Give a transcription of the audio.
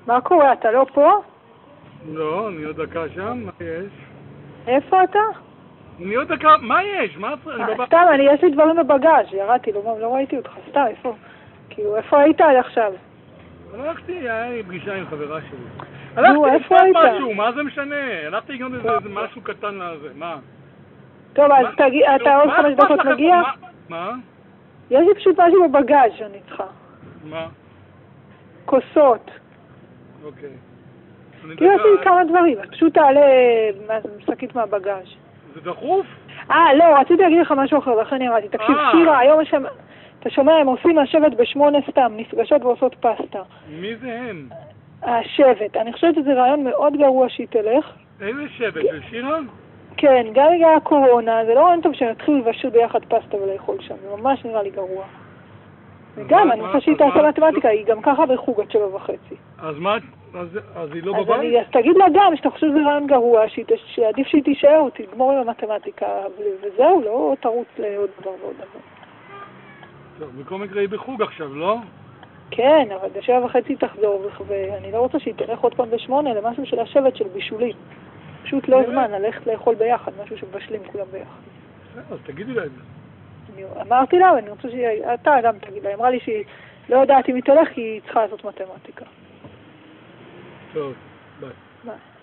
מה קורה? אתה לא פה? לא, אני עוד דקה שם, מה יש? איפה אתה? אני עוד דקה, מה יש? מה סתם, יש לי דברים בבגאז', ירדתי, לא ראיתי אותך, סתם, איפה? כאילו, איפה היית עד עכשיו? הלכתי, היה לי פגישה עם חברה שלי. נו, איפה היית? משהו, מה זה משנה? הלכתי לקנות איזה משהו קטן לזה, מה? טוב, אז אתה עוד 5 דקות מגיע? מה? יש לי פשוט משהו בבגאז' שאני צריכה. מה? כוסות. אוקיי. כאילו, יש לי כמה דברים, אז פשוט תעלה שקית מהבגאז'. זה דחוף? לא, רציתי להגיד לך משהו אחר, לכן ירדתי. תקשיב, שירה, היום אתה שומע, הם עושים מהשבט ב8 סתם, נפגשות ועושות פסטה. מי זה הם? השבט. אני חושבת שזה רעיון מאוד גרוע שהיא תלך. איזה שבט? של שירה? כן, גם בגלל הקורונה, זה לא רעיון טוב שנתחיל לבשל ביחד פסטה ולאכול שם, זה ממש נראה לי גרוע. וגם, אני חושבת שהיא תעשה מתמטיקה, היא גם ככה בחוג עד 7:30. אז מה? אז היא לא בבית? אז תגיד לה גם שאתה חושב שזה רעיון גרוע, שעדיף שהיא תישאר או תגמור עם המתמטיקה, וזהו, לא תרוץ לעוד דבר ועוד דבר. טוב, בכל מקרה היא בחוג עכשיו, לא? כן, אבל ב7:30 תחזור, ואני לא רוצה שהיא תלך עוד פעם ב8 למשהו של השבט של בישולים. פשוט לא זמן, ללכת לאכול ביחד, משהו שבשלים כולם ביחד. אז תגידי לה את זה. אמרתי לה, ואני רוצה שאתה גם תגיד לה, אמרה לי שהיא לא יודעת אם היא תלך, כי היא צריכה לעשות מתמטיקה. טוב, ביי. ביי.